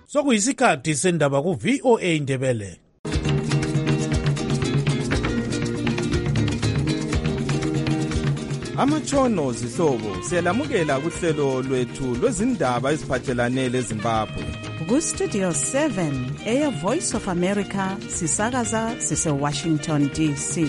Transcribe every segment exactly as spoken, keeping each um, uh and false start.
sokuyisikhathi sendaba ku V O A Ndebele. Amatshono zihlobo siyalamukela kuhlelo lwethu lwezindaba eziphathelane leZimbabwe. Ku-Studio seven, Air Voice of America, sisakaza sise-Washington D C.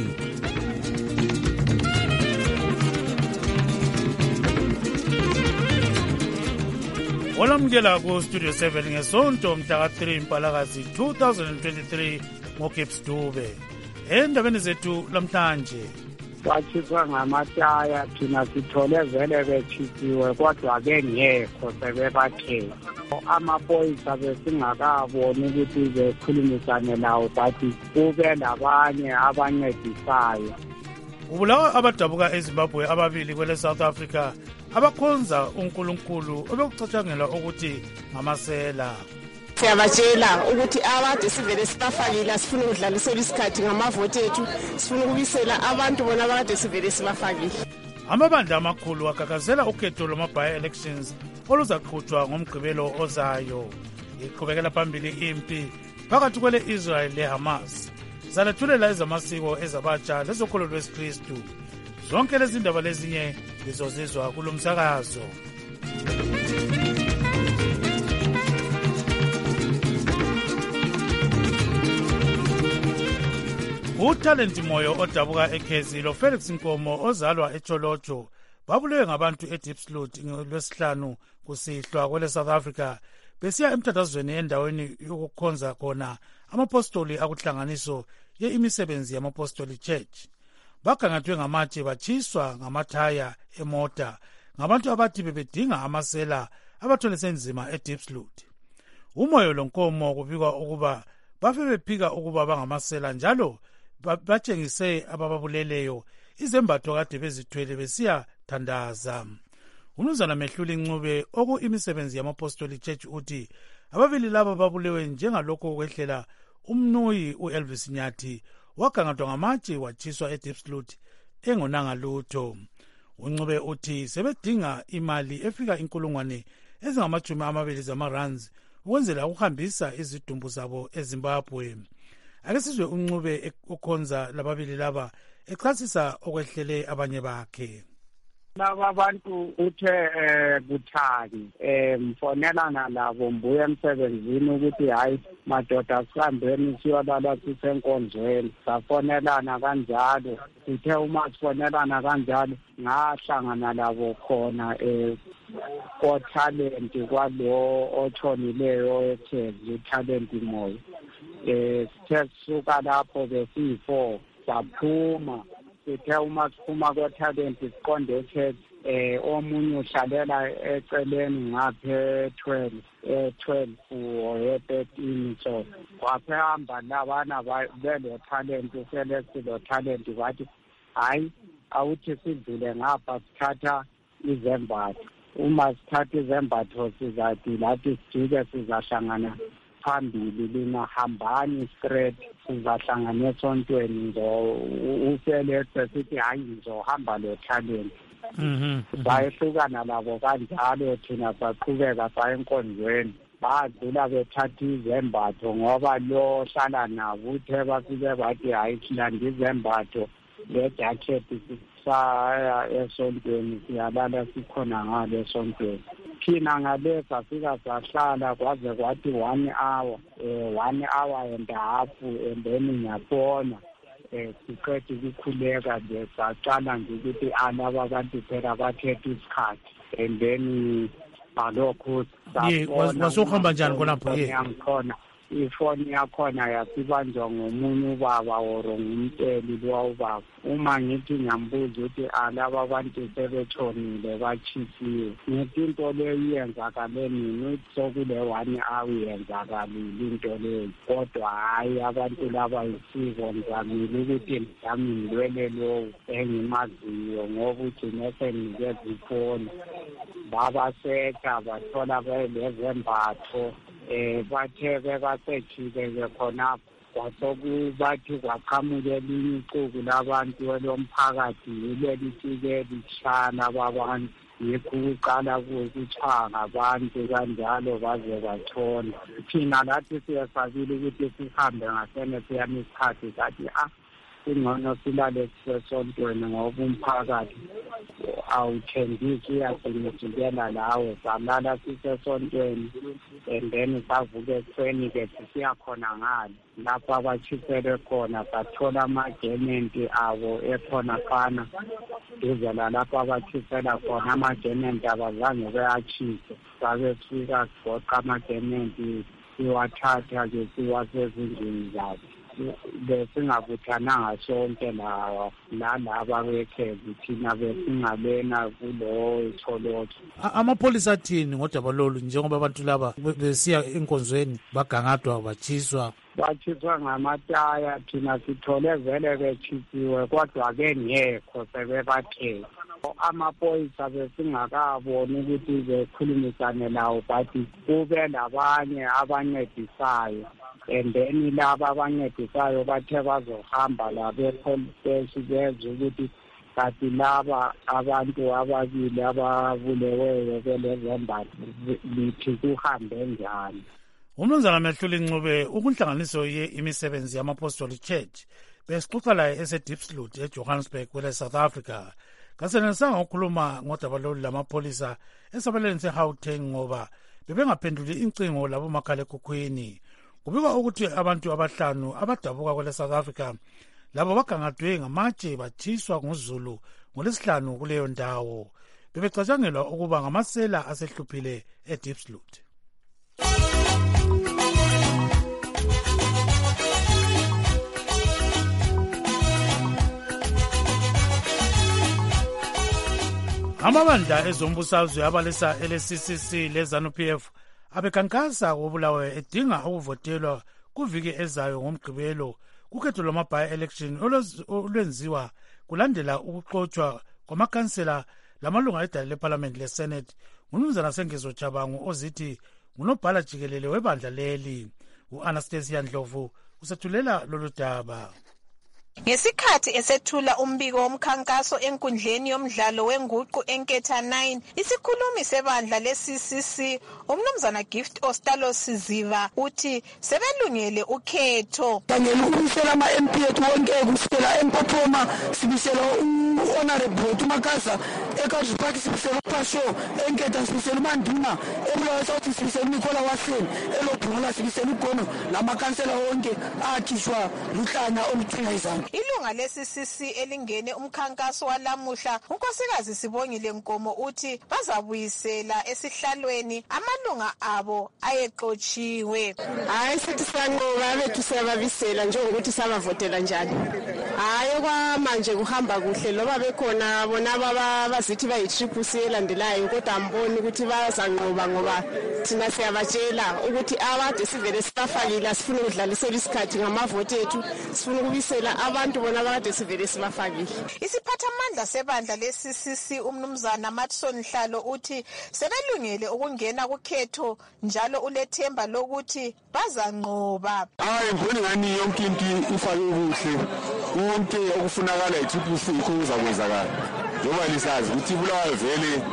Olamukela ku-Studio seven ngesonto mhla ka-three Mpalakazi two thousand twenty-three ngoGibbs Dube. Endabeni zethu lamhlanje, kwathiswa ngamataya, thina sithole vele bethisiwe kodwa-ke ngekho sebebathela. Amaphoyisa besingakaboni ukuthi bekhulumisane lawo, but kube labanye abancedisayo. Kubulawa abadabuka eZimbabwe ababili kwele South Africa abakhonza uNkulunkulu obekucatshangelwa ukuthi ngamasela. Siyabatshela ukuthi abade sivele sibafakile, sifuna ukudlalisela isikhathi ngamavoti ethu, sifuna ukubisela abantu bona abade sivele sibafakile. Amabandla amakhulu agagazela ukhetho lwama-by elections oluzaqhutshwa ngomgqibelo ozayo. Iqhubekela phambili impi phakathi kwele Israel leHamas. Zalethulela ezamasiko ezabatsha lezokholo lwesikristu. Zonke lezi ndaba lezinye lizozizwa kulo msakazo. Utalenti Moyo odabuka eKhezi lo Felix Nkomo ozalwa eCholocho babulewe ngabantu eDiepsloot ngolwesihlanu kusihlwa kwele South Africa besiya emthathazweni endaweni yokukhonza khona amapostoli akuhlanganiso ye-imisebenzi yamapostoli church. Bagangathwe ngamatshe batshiswa ngamathaya emota ngabantu abathi bebedinga amasela abathwele nzima eDiepsloot. Umoyo loNkomo kubikwa ukuba bafe bephika ukuba bangamasela njalo batshengise abababuleleyo izembatho kade bezithwele besiya thandaza. Umnumzana Mehluli Ncube oku imisebenzi yamapostoli church uthi ababili laba babulewe njengalokho kwehlela umnuyi uElvis Nyathi wagangathwa ngamatshe watshiswa eDiepsloot engonanga lutho. Uncube uthi sebedinga imali efika inkulungwane ezingamajumi amabili zamarands ukwenzela ukuhambisa izidumbu zabo eZimbabwe. Ake sizwe uNcube okhonza lababili laba echasisa okwehlele abanye bakhe. Laba abantu uthe buthaki mfonelana labo mbuye emsebenzini ukuthi hayi madoda sihambeni siyolala sisenkonzweni. Safonelana kanjalo, sithe uma sifonelana kanjalo ngahlangana labo khona ko-talent kwalo otshonileyo eKhezi uTalent Moyo. Eh sithe sisuka lapho besiyi-four saphuma, sithe uma siphuma ko-talent siqonde eKhezi eh omunye uhlalela eceleni ngaphe twelve eh twelve or thirteen, so kwaphehamba labana bele talent uselesi lo talent bathi hayi awuthi sidlule ngapha sithatha izembatho. Uma sithatha izembatho sizathi lathi sijike sizahlangana phambili lina hambani straight sizahlangana esontweni ngo usele sithi hayi ngizohamba lo talent. Mhm. Bayehlukana labo kanjalo thina saqhubeka saya enkonzweni. Badlula bethatha izembatho ngoba lo hlala nabo uthe bafike bathi hayi silanda izembatho le-jacket saya esontweni siyalala sikhona ngale esontweni. Thina ngale safika sahlala kwaze kwathi one hour eh one hour and a half and then ngiyabona eh siqedwe ukukhuleka nje saqala nje ukuthi alaba abantu phela bathethe isikhathi and then balokho sabona wasuhamba njani khonapho ye khona ifoni yakhona yasibanjwa ngomunye ubaba or ngumteli lwawubaba. Uma ngithi ngiyambuza ukuthi alaba abantu sebetshonile bachisiwe ngithi into leyo iyenzakale nini sokule one hour iyenzakalile into leyo, kodwa hayi abantu laba isiko ngizamile ukuthi ngami ngilwele lowo engimaziyo ngoba ugcine senginikeza ifoni babasetha bathola belezembatho eh bathe bebasetshile khonapho kwasokubathi kwaqhamuka elinye ixuku labantu elomphakathi yileli sike lishana babantu yikho ukuqala kuthiwa ngabantu kanjalo baze batshona. Thina lathi siyasabile ukuthi sihambe ngasene siyame isikhathi sathi ah ingcono silale sisesontweni ngoba umphakathi awuthembisi uyagcinisela lawe. Salala sisesontweni and then savuka ekuseni-ke siyakhona ngalo lapho abatshisele khona sathola amagementi abo ekhona fana duzela lapho abatshisela khona amagementi abazange beyatshise. Sabe sifika sigoqa amagementi siwathatha-ke siwasezindlini zabo besingabuthananga sonke lawa nalaba bekhezi thina besingalena kulowo itholotsho. Amapholisa athini ngodaba lolu njengoba abantu laba besiya enkonzweni bagangadwa batshiswa? Batshiswa ngamataya, thina sithole vele betshisiwe kodwa-ke ngekho sebebathela. Amaphoyisa besingakaboni ukuthi bekhulumisane lawo but kube labanye abancedisayo and then laba abancedisayo bathe bazohamba la be-police station bezwe ukuthi kanti laba abantu ababili ababuleweyo belezembathi lithi kuhambe njani. Umnumzana Mehluli Ncube ukunhlanganiso ye-imisebenzi yama-Apostolic Church besixoxa laye ese-Diepsloot eJohannesburg kwele South Africa. Kasenelisanga ukukhuluma ngodaba lolu lamapholisa esabelweni se-Gauteng ngoba bebengaphenduli incingo labomakhalekhukhwini. Kubikwa ukuthi abantu abahlanu abadabuka kwele South Africa labo bagangadwe ngamatshe batshiswa nguZulu ngolesihlanu kuleyo ndawo. Bebecatshangelwa ukuba ngamasela asehluphile eDiepsloot. Amabandla ezombusazwe abalesa L C C C leZANU P F abekhankasa koBulawayo edinga ukuvotelwa kuviki ezayo ngomgqibelo kukhetho lwama-by-election olwenziwa kulandela ukuxotshwa kwamakhansela lamalunga edale lephalamende leSenate nguMnumzana Sengezo Jabangu ozithi ngunobhala jikelele webandla leli. U-Anastasia Ndlovu usethulela lolu daba. Ngesikhathi esethula umbiko womkhankaso enkundleni yomdlalo wenguqu enketha nine, isikhulumi sebandla le-C C C umnumzana Gift Ostalo Siziva uthi sebelungele ukhetho. Kangela ukubisela ama-M P ethu wonke kusukela eMpophoma sibisela u-Honorable Tumakaza, eKazi Park sibisela uPasho, enketha sibisela uManduna, eBulawayo South sibisela uNicola Waseni, eLobhola sibisela uGono, lamakhansela wonke akhishwa luhlanya oluthunga izandla. Ilunga le-C C C elingene umkhankaso walamuhla unkosikazi Sibongile Nkomo uthi bazabuyisela esihlalweni amalunga abo ayexotshiwe. Hayi sithi sanqoba bethu siyababisela njengokuthi sabavotela njani. Hayi kwamanje kuhamba kuhle loba bekhona bona baba bazithi bayi-triple C elandelayo kodwa amboni ukuthi bazanqoba ngoba thina siyabatshela ukuthi abade sivele sibafakile asifuna ukudlalisela isikhathi ngamavoti ethu sifuna ukubisela abantu bona abade sivele sibafakile. Isiphathamandla sebandla le-C C C umnumzana Matson Nhlalo uthi sebelungele ukungena kukhetho njalo ulethemba lokuthi bazanqoba. Hayi ngibona ngani yonke into ifake kuhle konke okufunakala i-triple C ikho kuzakwenzakala ngoba lisazi ukuthi Bulawayo vele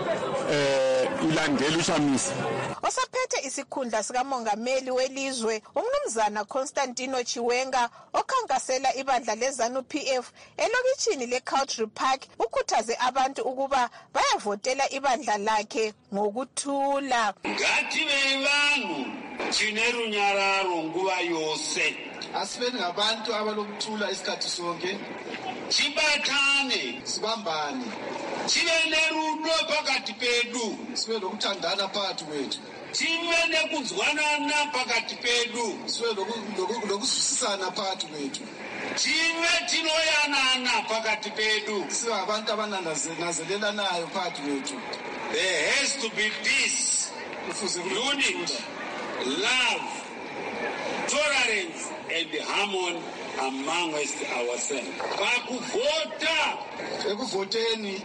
eh ilandela ushamisa. Osaphethe isikhundla sikamongameli welizwe umnumzana Constantino Chiwenga okhankasela ibandla leZANU P F elokitshini leCountry Park ukhuthaze abantu ukuba bayavotela ibandla lakhe ngokuthula. Ngathi beyibantu chinerunyararo nguba yose asibeni ngabantu abalokuthula isikhathi sonke, sibathane sibambane, sibe nerudo phakathi pedu, sibe lokuthandana phakathi kwethu, sibe nekuzwanana phakathi pedu, sibe lokuzwisisana phakathi kwethu, sibe tinoyanana phakathi pedu, sibe abantu abanangazelelanayo phakathi kwethu. There has to be peace, unity, love, tolerance and harmony among us ourselves. Bakuvota ekuvoteni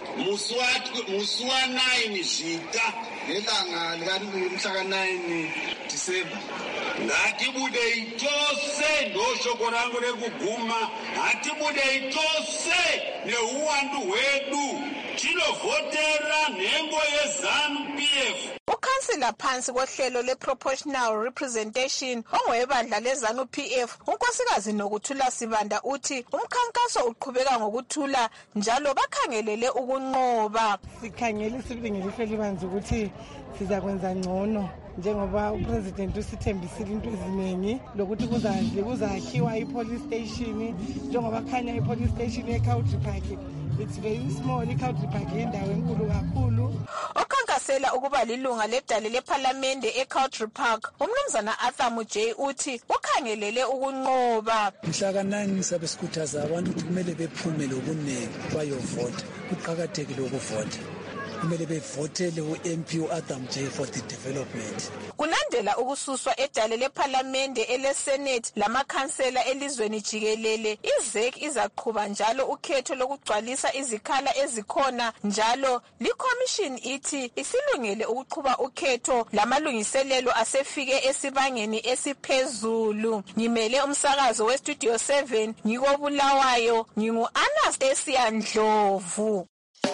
muswa nine zvita ngelanga likamhla nine December. Ngatibude itose ndoshoko rangu rekuguma, ngatibude itose neuwandu hwedu tinovhotera nhengo yeZANU P F. Ukhansila phansi kohlelo le-Proportional Representation ongowebandla leZANU P F unkosikazi Nokuthula Sibanda uthi umkhankaso uqhubeka ngokuthula njalo bakhangelele ukunqoba. Sikhangele sibingelise libanzi ukuthi sizakwenza ngcono njengoba upresident usithembisile into eziningi lokuthi kuzadle kuzakhiwa ipolice station njengoba khanya ipolice station eCountry Park. It's very small, iCountry Park indawo enkulu kakhulu. Okhankasela ukuba lilunga ledale leParliament eCountry Park, umnumzana Arthur Mujay uthi ukhangelele ukunqoba. Mhla ka nine sabe sikhuthaza abantu ukuthi kumele bephume lokunene bayovota. Kuqhakathekile ukuvota. Kumele bevotele u-M P uArthur Mujay for the development. Kulandela ukususwa edale leParliament eleSenate lamakhansela elizweni jikelele, iZ E C izaqhuba njalo ukhetho lokugcwalisa izikhala ezikhona njalo liCommission ithi isilungele ukuqhuba ukhetho lamalungiselelo asefike esibangeni esiphezulu. Ngimele umsakazo weStudio seven ngikobulawayo ngingu-Anastasia Ndlovu.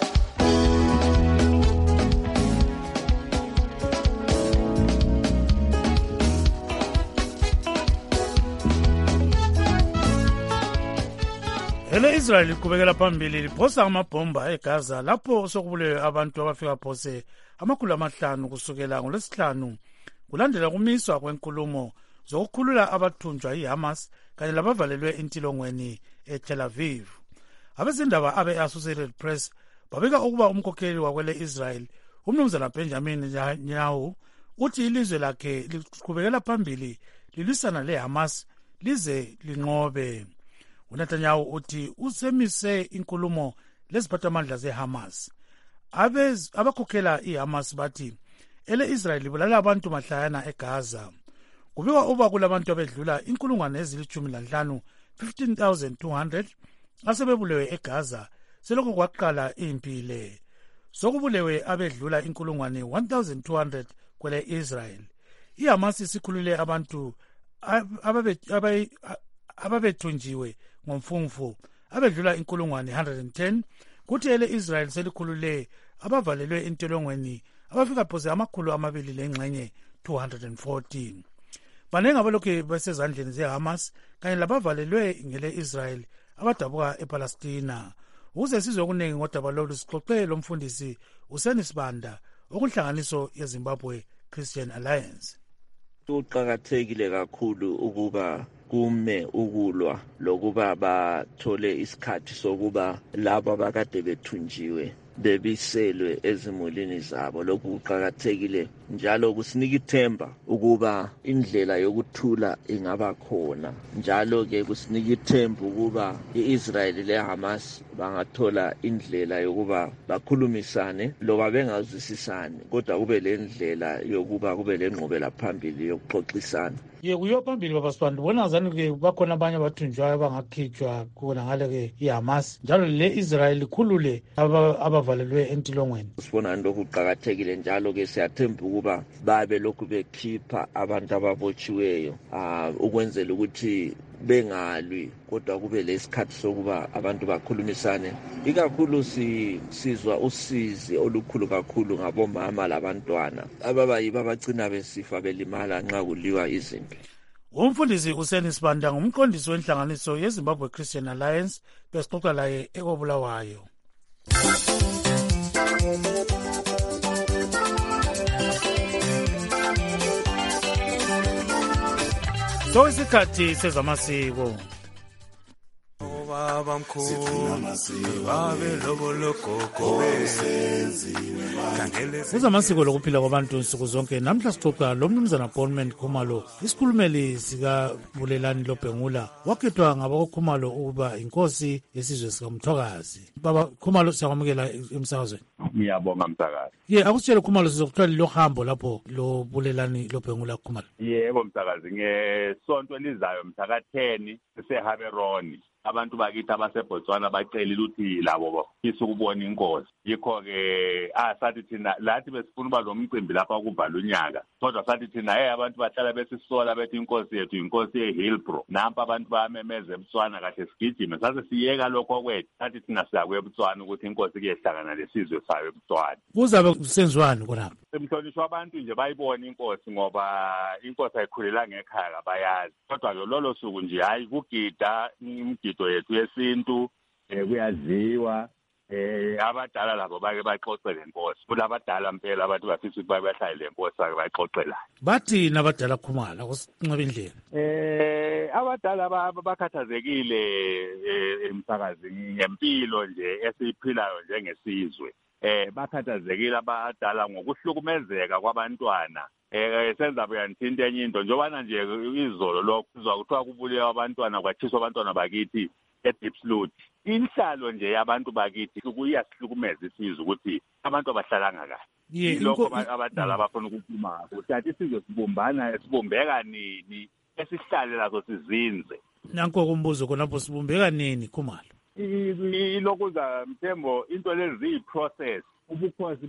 Ele Israel iqhubekela phambili liphosa amabhomba eGaza lapho sokubulewe abantu abafika phose amakhulu amahlanu kusukela ngolwesihlanu kulandela kumiswa kwenkulumo zokukhulula abathunjwa yiHamas kanye labavalelwe intilongweni eTel Aviv. Abezindaba abe-Associated Press babika ukuba umkhokheli wakwele Israel umnumzana Benjamin Netanyahu uthi ilizwe lakhe liqhubekela phambili lilwisana leHamas lize linqobe. uNetanyahu uthi usemise inkulumo leziphathamandla zeHamas. Abakhokhela iHamas bathi ele Israel ibulala abantu mahlayana eGaza. Kubikwa uba kulabantu abedlula inkulungwane ezilithumi lanhlanu fifteen thousand two hundred asebebulewe eGaza selokhu kwaqala impi le. Sokubulewe abedlula inkulungwane one thousand two hundred kwele Israel. iHamas isikhulule abantu ababe ababethunjiwe ngomfumfu abedlula inkulungwane one hundred ten kuthi ele Israel selikhulule abavalelwe entolongweni abafika phose amakhulu amabili lengxenye two hundred fourteen. Banengi abalokhu besezandleni zeHamas kanye labavalelwe ngele Israel abadabuka ePalestina. Ukuze sizwe okuningi ngodaba lolu sixoxe lo mfundisi uSeni Sibanda okunhlanganiso yeZimbabwe Christian Alliance. Kuqakathekile kakhulu ukuba kume ukulwa lokuba bathole isikhathi sokuba labo abakade bethunjiwe bebiselwe ezimulini zabo. Lokhu kuqakathekile njalo kusinika ithemba ukuba indlela yokuthula ingaba khona. Njalo ke kusinika ithemba ukuba iIsrael leHamas bangathola indlela yokuba bakhulumisane loba bengazwisisani kodwa kube lendlela yokuba kube lenqubela phambili yokuxoxisana. Ye kuyo phambili baba Sibanda bona zani ke bakhona abanye abathunjwayo abangakhitshwa khona ngale ke iHamas njalo le Israel ikhulule abavalelwe entilongweni. Sibona into okuqhakathekile njalo ke siyathemba ukuba babe lokhu bekhipha abantu ababotshiweyo ah ukwenzela ukuthi bengalwi kodwa kube lesikhathi sokuba abantu bakhulumisane. Ikakhulu sizwa usizi olukhulu kakhulu ngabomama labantwana ababayiba bagcina besifa belimala nxa kuliwa izinto. Umfundisi uSeni Sibanda ngumqondisi wenhlanganiso yeZimbabwe Christian Alliance besixoxa laye ekobulawayo. So isikhathi sezamasiko. Baba mkhulu babe lobo lokoko Uzamasiko lokuphila kwabantu insuku zonke. Namhla sixoxa lo mnumzana Bonman Khumalo, isikhulumeli sika Bulelani Lobhengula, wakhethwa ngabakoKhumalo ukuba inkosi yesizwe sikaMthwakazi. Baba Khumalo siyakwamukela emsakazweni. Ngiyabonga msakazi. Ye akusitshele Khumalo sizokuthola lo hambo lapho lo Bulelani Lobhengula Khumalo. Yebo msakazi, ngesonto elizayo mhla ka ten eseHaberoni abantu bakithi abaseBotswana bacelile ukuthi labo bafisa ukubona inkosi. Yikho-ke asathi thina lathi besifuna uba lo mcimbi lapha kuvala unyaka, kodwa sathi thina hey abantu bahlala besisola bethi inkosi yethu inkosi ye-Hillbrow, nampa abantu bayamemeza eBotswana kahle sigijime. Sase siyeka lokho kwethu, sathi thina siyakuya eBotswana ukuthi inkosi kuyehlangana lesizwe sayo eBotswana. Kuzabe kusenziwani khonapho? Simhlonishwa abantu nje bayibona inkosi ngoba inkosi ayikhulelanga ekhaya kabayazi. Kodwa-ke lolo suku nje hayi kugida imgido yethu yesintu, eh kuyadliwa, eh abadala labo bake baxoxe lenkosi. Kulabadala impela abantu bafisa ukuthi babahlale lenkosi bake baxoxela. Bathi nabadala Khumalo kusinqaba indlela. Eh abadala bakhathazekile emsakazini ngempilo nje esiphilayo njengesizwe. Eh bakhathazekile abadala ngokuhlukumezeka kwabantwana. Eh senza buyanithinta enye into njobana nje izolo lokho kuzwa kuthiwa kubulewa abantwana kwathiswa abantwana bakithi eDeepsloot. Inhlalo nje yabantu bakithi kuyasihlukumeza isizwe ukuthi abantu abahlalanga kahle. Lokho abadala abafuna ukukhuluma ukuthi athi isizwe sibumbana sibumbeka nini esihlale lazo sizinze. Nanko kumbuzo khonapho sibumbeka nini Khumalo? Ilokuza Mthembo into lezi yi-process. Ubukhosi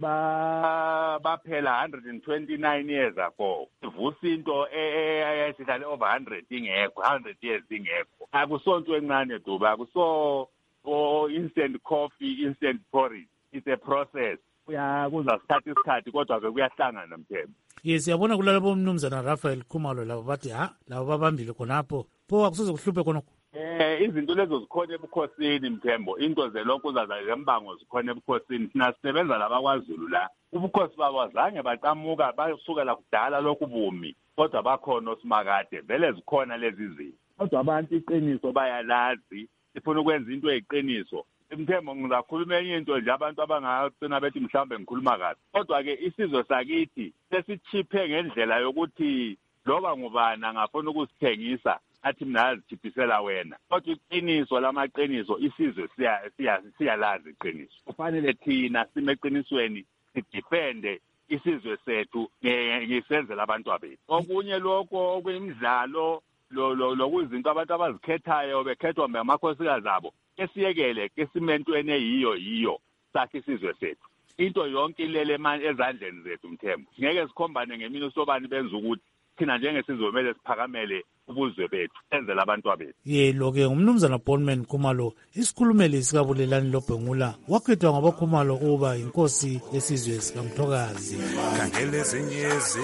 ba baphela one hundred twenty-nine years ago. Ivusa into eyayisihlale over one hundred ingekho, one hundred years ingekho. Akusonto encane Dube, akuso or instant coffee, instant porridge. It's a process. Kuya kuza sithatha isikhathi kodwa ke kuyahlangana Mthembo. Yes, yabona kulalabo umnumzana Raphael Khumalo labo bathi ha labo babambile khonapho. Pho akusoze kuhluphe khona. Eh izinto lezo zikhona ebukhosini Mthembo, into zelokhu uzaza zembango zikhona ebukhosini. Sina sisebenza labakwaZulu la. Ubukhosi babo azange baqamuka basuka la kudala lokhu bumi, kodwa bakhona osimakade vele zikhona lezi zinto. Kodwa abantu iqiniso bayalazi, sifuna ukwenza into eyiqiniso. Mthembo ngizakhuluma enye into nje abantu abangagcina bethi mhlambe ngikhuluma kahle. Kodwa ke isizwe sakithi sesichiphe ngendlela yokuthi loba ngubani angafuna ukusithengisa athi mina azithiphisela wena. Kodwa iqiniso lamaqiniso isizwe siya siya siyalazi iqiniso. Kufanele thina sime eqinisweni sidefende isizwe sethu ngisenzela abantu abethu. Okunye lokho okuyimidlalo lo lo lokuzinto abantu abazikhethayo bekhethwa ngamakhosikazi abo. Esiyekele ke simentweni eyiyo yiyo sakhe isizwe sethu. Into yonke ilele manje ezandleni zethu Mthembo. Ngeke sikhombane ngemini sobani benza ukuthi thina njengesizwe kumele siphakamele ubuzwe bethu senzele abantu abethu. Yelo ke umnumzana Bondman Khumalo isikhulumeli sikabulelani loBhengula wakhethwa ngabaKhumalo kuba inkosi yesizwe sikaMthokazi. Khangele ezinyezi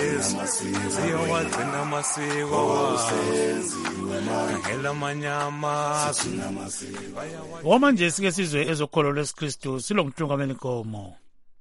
ziyawagcina amasiko khangela amanyama. Wamanje sike sizwe ezokholo lwesikristu silomthungameli Nkomo.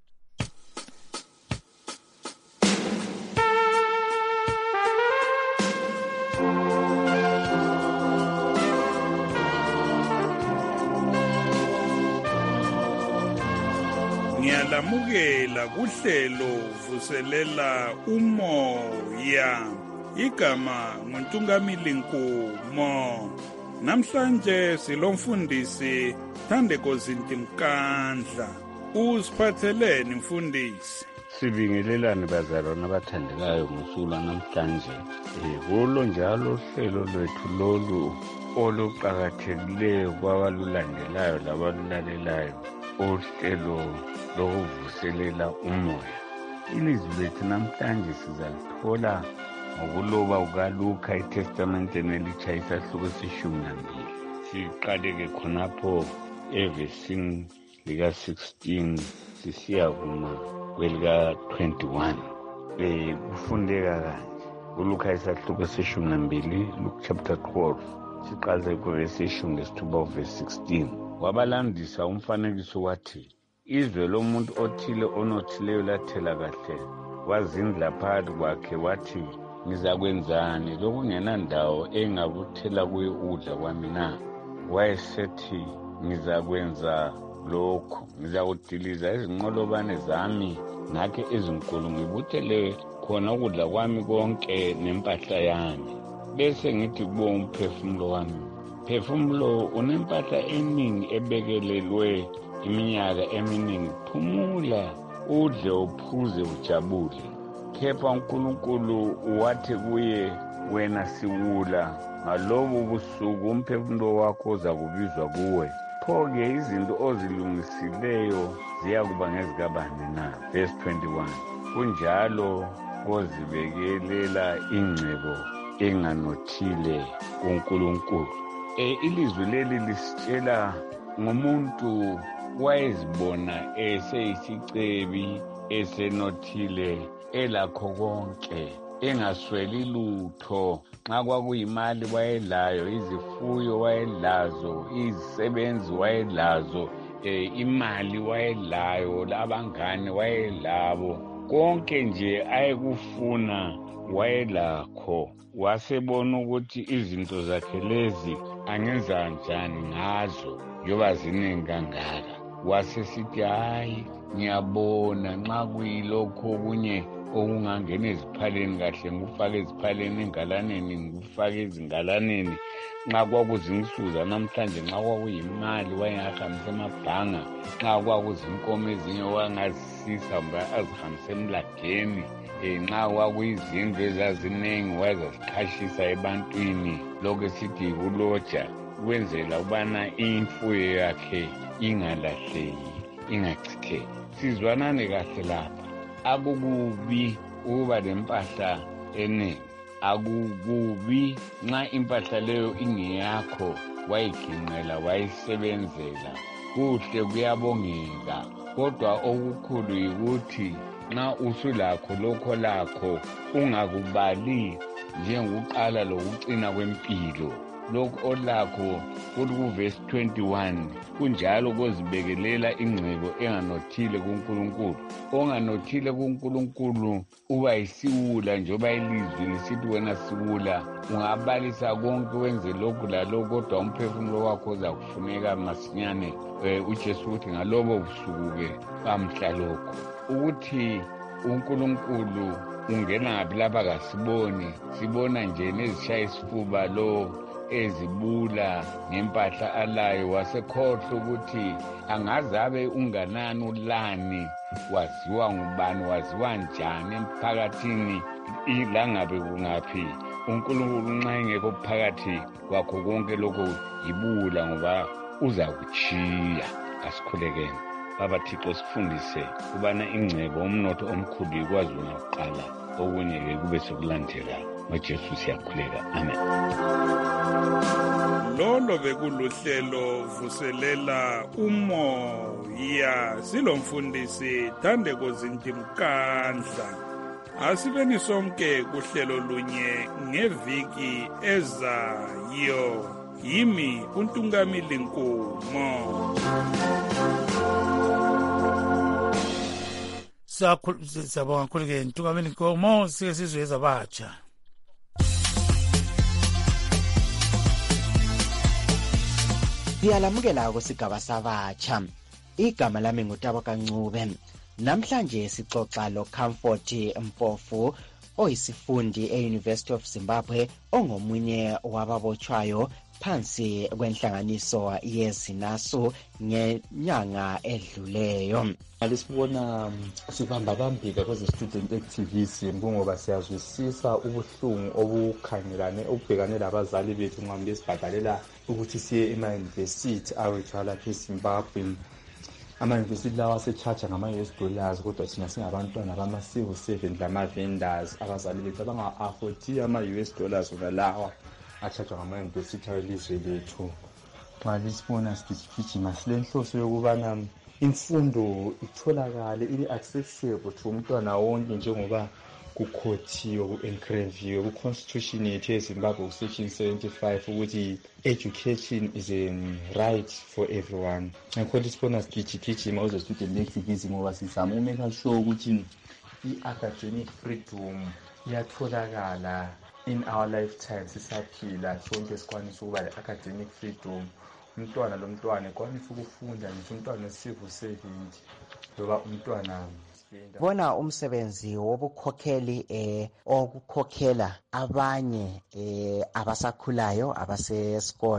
Ngiyalamukela kuhlelo vuselela umoya. Igama nguNtungamili Nkomo. Namhlanje silomfundisi Thandeko Zintimkandla. Usiphatheleni mfundisi? Sibingelelani bazalwane abathandekayo ngosuku namhlanje. Kulo njalo uhlelo lwethu lolu oluqakathekileyo kwabalulandelayo labalulalelayo, uhlelo lokuvuselela umoya. Ilizwi lethu namhlanje sizalithola ngokuloba kukaLuka eTestamenteni elitsha isahluko esishumi nambili. Siqale-ke khonapho evesini lika-sixteen sisiya kuma kwelika-twenty-one. Um kufundeka kanje uLuka isahluko esishumi nambili, Luke chapter twelve. Siqale kwevesi ishumi nesithupha uvesi sixteen. Wabalandisa umfanekiso wathi, izwe lomuntu othile onothileyo lathela kahle, wazindla phakathi kwakhe wathi, ngizakwenzani lokungenandawo engabuthela kuyo udla kwami na? Wayesethi, ngizakwenza lokhu, ngizakudiliza izinqolobane zami ngakhe ezinkulu ngibuthele khona ukudla kwami konke nempahla yami. Bese ngithi kubo umphefumulo wami, phefumulo unempahla eningi ebekelelwe iminyaka eminingi, phumula udle uphuze ujabule. Kepha uNkulunkulu wathi kuye, wena siwula ngalobo busuku umphefumulo wakho uza kubizwa kuwe. Pho-ke izinto ozilungisileyo ziya kuba ngezikabani na? Verse twenty-one. Kunjalo kozibekelela ingcebo enganothile kuNkulunkulu. E ilizwi leli lisitshela ngomuntu wayezibona eseyisicebi esenothile elakho konke engasweli lutho. Nxa kwakuyimali wayelayo, izifuyo wayelazo, izisebenzi wayelazo, e, imali wayelayo, labangane wayelabo, konke nje ayekufuna wayelakho. Wasebona ukuthi izinto zakhe lezi angenza njani ngazo njoba ziningi kangaka. Wasesithi hayi, ngiyabona nxa kuyilokho okunye okungangena eziphaleni kahle ngikufake eziphaleni, engalaneni ngikufake ezingalaneni. Nxa kwakuzingisuza namhlanje, nxa kwakuyimali wayengahambisa emabhanga, nxa kwakuzinkomo ezinye wangazisisa mba azihambise emlageni. Nxa kwakuyizindlu ezazinengi wayezaziqhashisa ebantwini. Lokho esithi yikuloja, ukwenzela ubana imfuyo yakhe ingalahleki, ingachitheki. Sizwanane kahle lapha. Akukubi ukuba lempahla eningi, akukubi nxa impahla leyo ingeyakho wayiginqela wayisebenzela, kuhle kuyabongeka. Kodwa okukhulu yikuthi nxa usulakho lokho lakho ungakubali njengokuqala lokucina kwempilo. Lokho olakho kuli kuverse twenty-one, kunjalo kozibekelela ingcebo enganothile kuNkulunkulu. Onganothile kuNkulunkulu uba yisiwula njoba ilizwi lisithi wena siwula ungabalisa konke wenze lokhu lalokhu, kodwa umphefumulo wakho uza kufuneka masinyane. uJesu uthi ngalobo busuku-ke bamhla lokho ukuthi uNkulunkulu ungena ngaphi lapha kasiboni, sibona nje nezishaya isifuba lo ezibula ngempahla alayo. Wasekhohlwa ukuthi angazabe unganani ulani, waziwa ngubani, waziwa njani emphakathini, ilangabe kungaphi. uNkulunkulu nxa engekho phakathi kwakho konke lokho yibula, ngoba uza kuchiya. Asikhulekeni Baba Thixo, sifundise ubana ingcebo umnotho omkhulu ikwazi ukuqala, okunye-ke kube sekulandela. ngoJesu siyakhuleka, amen. Lolo bekuluhlelo vuselela umoya, silomfundisi Thandeko Zintimkandla. Asibeni sonke kuhlelo lunye ngeviki ezayo. Yimi uNtungamili Nkomo. Siyabonga kakhulu-ke Ntungamili Nkomo. Sike sizwe ezabatsha. Siyalamukela kusigaba sabatsha. Igama lami nguTabo Kancube. Namhlanje sixoxa lo Comfort Mpofu oyisifundi e-University of Zimbabwe, ongomunye wababotshwayo phansi kwenhlanganiso yezinasu ngenyanga edluleyo. Alisibona sibamba bambika kweze student activism kungoba siyazwisisa ubuhlungu obukhangelane obhekane labazali bethu nxa besibhadalela ukuthi siye ema-university awethu lapha eZimbabwe. Ama-university lawa asechaja ngama-U S dollars, kodwa thina singabantwana bama-civil servant lama-vendors, abazali bethu abanga-afford ama-U S dollars wona lawa achajwa ngama-university awelizwe lethu. Xa lisibona sigijigijima silenhloso yokubana imfundo itholakale ibe-accessible to umntwana wonke, njengoba kukhothiwe ku-engraviwe ku-constitution yethu yeZimbabwe ku-section seventy-five ukuthi education is a right for everyone. Ngakho lisibona sigijigijima kweze student activism ngoba sizama umeka sure ukuthi i-academic freedom iyatholakala in our lifetime. Sisaphila sonke sikwanisa ukuba le-academic freedom. Umntwana lo mntwana ekwanisa ukufunda, ngisho umntwana we-civil servant loba umntwana bona umsebenzi wobukhokheli eh okukhokhela abanye eh abasakhulayo abasesikolo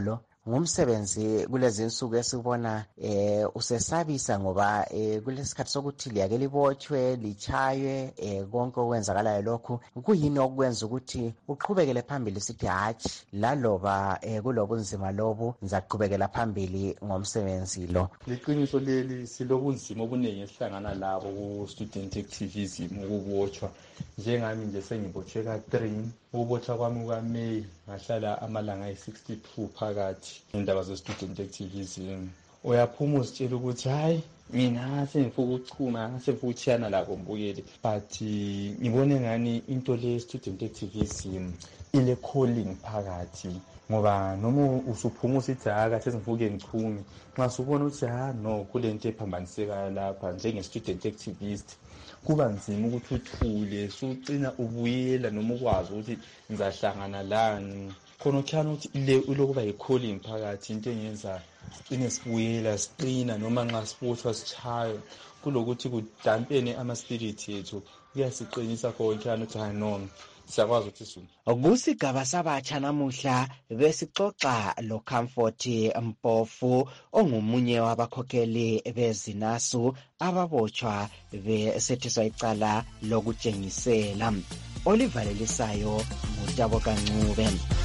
ngumsebenzi kulezi insuku esibona eh usesabisa ngoba eh kulesikhathi sokuthi liyake libotshwe lichaywe eh konke okwenzakalayo lokhu kuyini okwenza ukuthi uqhubekele phambili sithi hatshi laloba eh kulobunzima lobu ngizaqhubekela phambili ngomsebenzi lo. Liqiniso leli silobunzima obuningi esihlangana labo ku student activism ukubotshwa njengami nje sengibotshwe ka three ukubotshwa kwami kwaMay ngahlala amalanga ayi sixty-two phakathi indaba ze student activism. Uyaphuma uzitshela ukuthi hayi mina sengifuna ukuchuma sengifuna ukuchiyana labo mbuyele but ngibone ngani into le student activism ile calling phakathi ngoba noma usuphuma usithi haka sengifuna ngichume nxa subona ukuthi ha no kulento ephambaniseka lapha njenge student activist kuba nzima ukuthi uthule sucina ubuyela noma ukwazi ukuthi ngizahlangana lani khona kukhana ukuthi le ulokuba yicalling phakathi into engenza sicine sibuyela siqina noma nxa sibotshwa sichayo kulokuthi kudampene ama-spirit ethu kuyasiqinisa konke ukuthi hayi noma siyakwazi ukuthi su kusigaba sabatsha namuhla besixoxa lo Comfort Mpofu ongumunye wabakhokheli bezinasu ababotshwa besethiswa icala lokutshengisela. Olivalelisayo ngutabo kancube.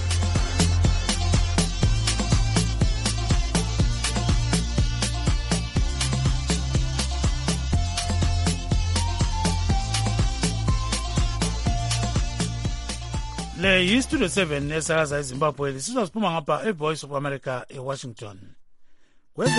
Le yi-Studio seven esakaza eZimbabwe lisizwa siphuma ngapha e-Voice of America eWashington. Kweze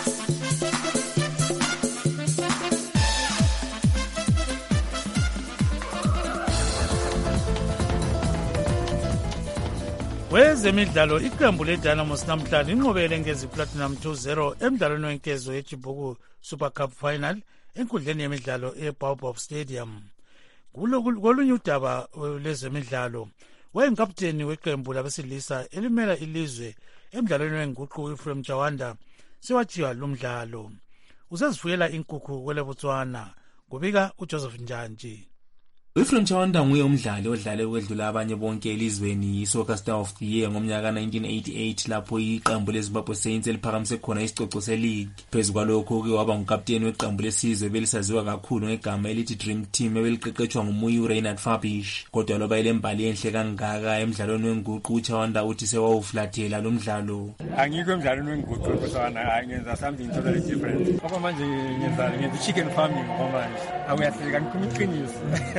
Kwezemidlalo iqembu leDynamos namhlanje inqobele ngezi Platinum two zero emidlalweni wenkezo yeChibuku Super Cup Final enkundleni yemidlalo eBaobab Stadium. Kolunye udaba lezemidlalo wayenkapteni weqembu labesilisa elimela ilizwe emidlalweni wenguqu uEphraim Chawanda sewajiwa lumdlalo. Usezifuyela inkukhu kwele Botswana kubika uJoseph Njanji. uEphraim Chawanda nguye umdlali odlale ukwedlula abanye bonke elizweni iSoccer Star of the Year ngomnyaka nineteen eighty-eight lapho iqembu leZimbabwe Saints eliphakamise khona isicoco seleague. Phezu kwalokho ke waba ngukapteni weqembu lesizwe belisaziwa kakhulu ngegama elithi Dream Team ebeliqeqetshwa nguMuyu Reinhard Fabish. Kodwa loba ilembali enhle kangaka emidlalweni wenguqu uChawanda uthi sewawuflathela lo mdlalo. Angikho emidlalweni wenguqu Botswana ngenza something totally different. Ngoba manje ngenza ngenza chicken farming ngoba manje awuyahleka ngiqiniso.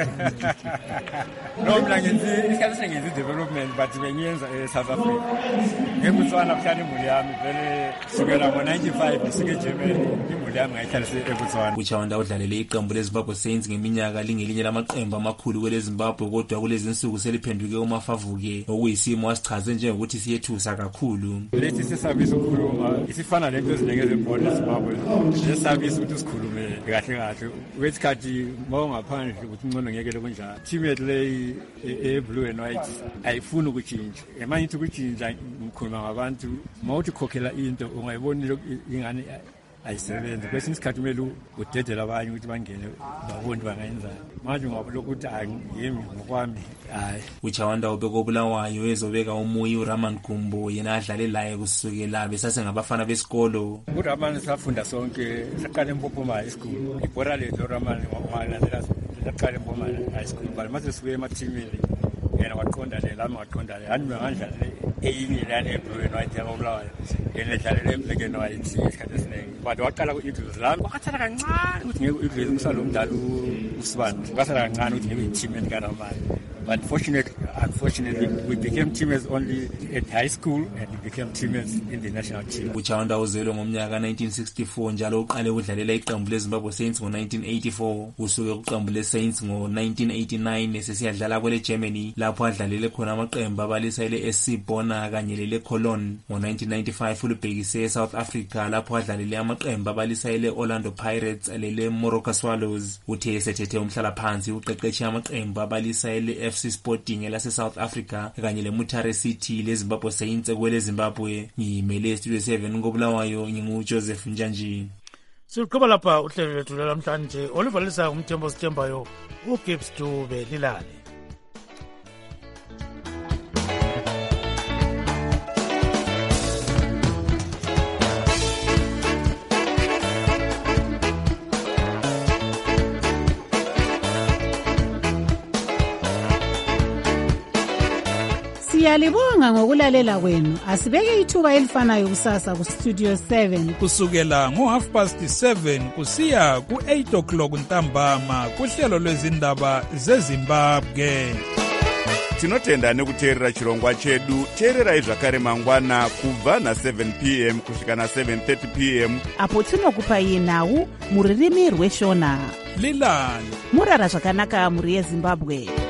No, mina ngenzi isikhathi sengenzi development but bengiyenza eSouth Africa. NgeBotswana kuhlala imuli yami vele sukela ngo ninety-five ngisuke eGermany imuli yami ngayihlalisa eBotswana. uChawanda udlalele iqembu leZimbabwe Saints ngeminyaka lingelinye lamaqembu amakhulu kweleZimbabwe kodwa kulezi insuku seliphenduke umafavuke okuyisimo asichaze njengokuthi siyethusa kakhulu. Lethi sisabisa ukukhuluma isifana lento eziningi ezebhola eZimbabwe. Lesabisa ukuthi sikhulume kahle kahle. Wesikhathi mawungaphandle ukuthi ngcono ngeke lokunjalo. Team yethu le e-blue and white ayifuni ukutshintsha. Emanye ukuthi ukutshintsha ngikhuluma ngabantu mawuthi khokhela into ungayiboni ingane ayisebenzi kwesinye isikhathi kumele udedele abanye ukuthi bangene babone bangayenzani. Manje ngabulokhu ukuthi angiyimi ngokwami hayi. uChawanda ubekobulawayo ezobeka uMuyi Raman Gumbo yena adlale laye kusukela besasengabafana besikolo. uRaman safunda sonke saqala eMpophoma High School. Ibhora lethu Raman ngomalalela saqala eMpophoma High School but mase sibuye emathimini yena waqonda le lami waqonda le hani ngandlale eyinye lana eBlue and White yabulawayo yena edlalele eBlack and White isikhathi esiningi but waqala ku-Eagles lami wakhathana kancane ukuthi ngeke u-Eagles umsalo umdlalo usibani wakhathana kancane ukuthi ngeke i-team endikaraman. But fortunately, unfortunately, we became teammates only at high school and we became teammates in the national team. uChawanda uzelwe ngomnyaka nineteen sixty-four njalo uqale ukudlalela iqembu leZimbabwe Saints ngo nineteen eighty-four. Usuke kuqembu leSaints ngo nineteen eighty-nine esesiyadlala kwele Germany lapho adlalele khona amaqembu abalisa ile S C Bona kanye lele Cologne. Ngo nineteen ninety-five ulubhekise eSouth Africa lapho adlalele amaqembu abalisa ile Orlando Pirates lele Moroka Swallows. Uthe esethethe umhlala phansi uqeqeshe amaqembu abalisa ile F C Sporting elase South Africa kanye le Mutare City leZimbabwe Saints kwele Zimbabwe. Ngimele Studio seven ngobulawayo nginguJoseph Njanji. Siqhubeka lapha uhlelo lwethu namhlanje olivalisa umthembo sithembayo uGibbs Dube lilale. Siyalibonga ngokulalela kwenu. Asibeke ithuba elifanayo kusasa ku Studio seven kusukela ngo half past seven kusiya ku eight o'clock ntambama kuhlelo lwezindaba zeZimbabwe. Tinotenda nekuteerera chirongwa chedu. Teererai zvakare mangwana kubva na seven p m kusvika na seven thirty p m apo tinokupai nhau muririmi rweshona. Lilani murara zvakanaka muri yeZimbabwe.